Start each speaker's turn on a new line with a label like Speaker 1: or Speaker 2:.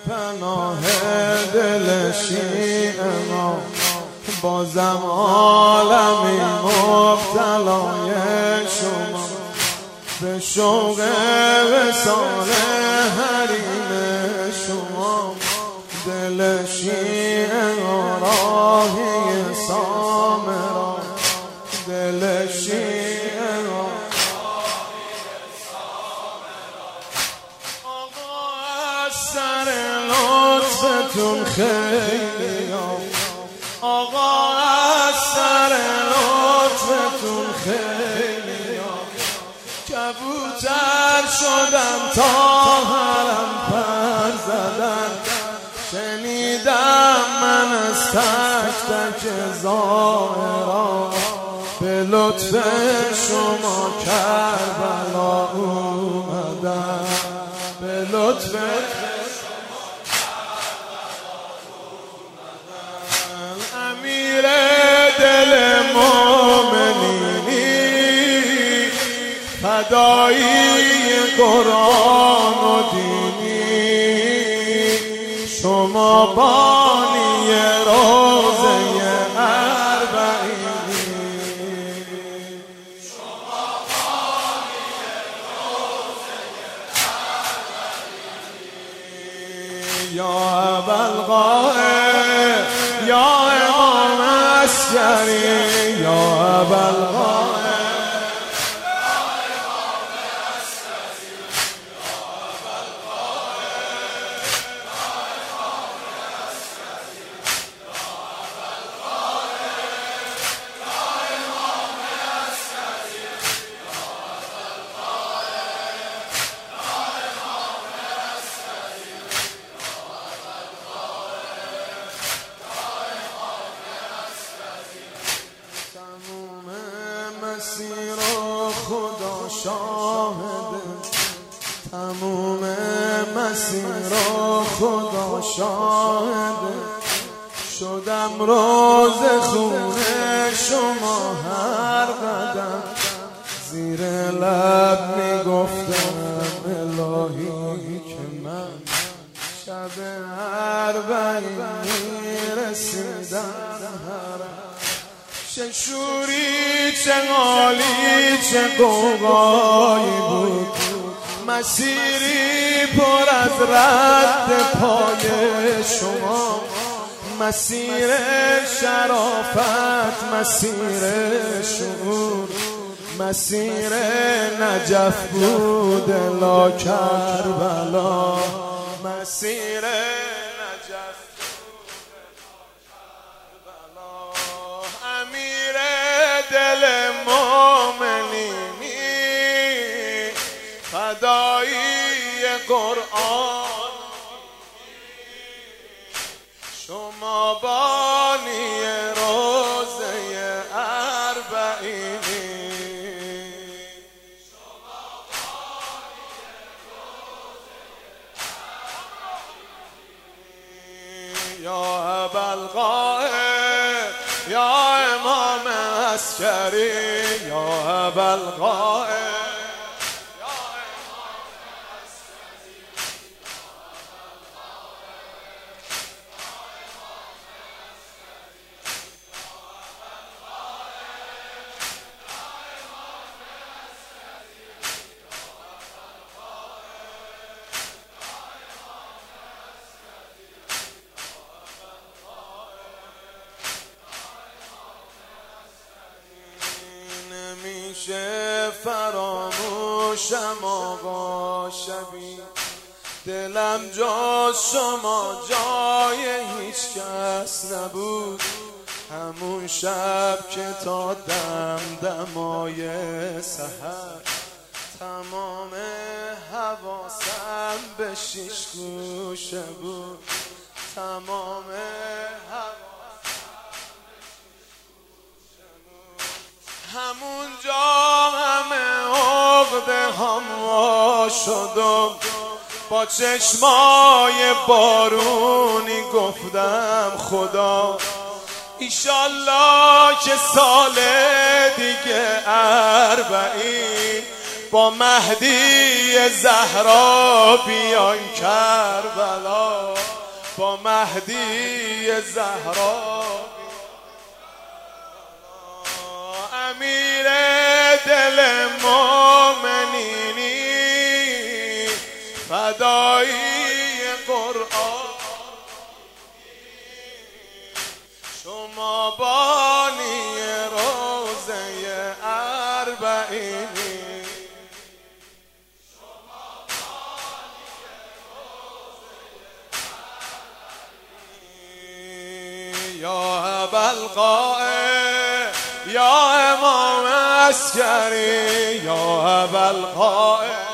Speaker 1: پناه دل شیع ما، بازم عالمی مبتلای شما، به شوق وصال حریم شما. دل شیع راهی سامرا، دل شیع راهی سامرا. آقا از سر لطفتون خیلی، آقا از سر لطفتون خیلی، کبوتر شدم تا حرم پر زدن. شنیدم من از تک تک ظاهرا، به لطف شما کربلا اومدن، به لطف شما کربلا اومدن. امیر دل مومنینی، فدایی قرآن و دینی، شما بانی روزه اربعینی، شما بانی روزه اربعینی. یا ابوالقاسم یا امام عسکری، یا ابوالقاسم مسیر خدا شاهده، تموم مسیر خدا شاهده. شدم روز خونه شما هر قدم، زیر لب میگفتم الهی که من شب اربعین میرسیدم حرم. چه شوری چه غالی چه قوقایی بود، مسیری پر از رد پای شما. مسیر شرافت، مسیر شعور، مسیر نجف بود لا کربلا، مسیر نجف بود لا کربلا. امیر دل مومنینی، فدایی قرآن، شما بانی روزه اربعینی، شما بانی روزه اربعینی. یا ابوالقاسم یا امام عسکری، یا ابوالقاسم نمیشه فراموشم آقا شبی، دلم جز شما جای هیچ کس نبود. همون شب که تا دمدمای سحر، تمام حواسم به شیش گوشه بود، تمام همونجا همه عقده هم وا شدم. با چشمای بارونی گفتم خدا ایشالله که سال دیگه اربعین با مهدی زهرا بیان کربلا، با مهدی زهرا امیر دل مومنینی فدایی قرآن، شما بانی روزه اربعینی، یا ابوالقاسم یا امام عسکری، یا ابوالقاسم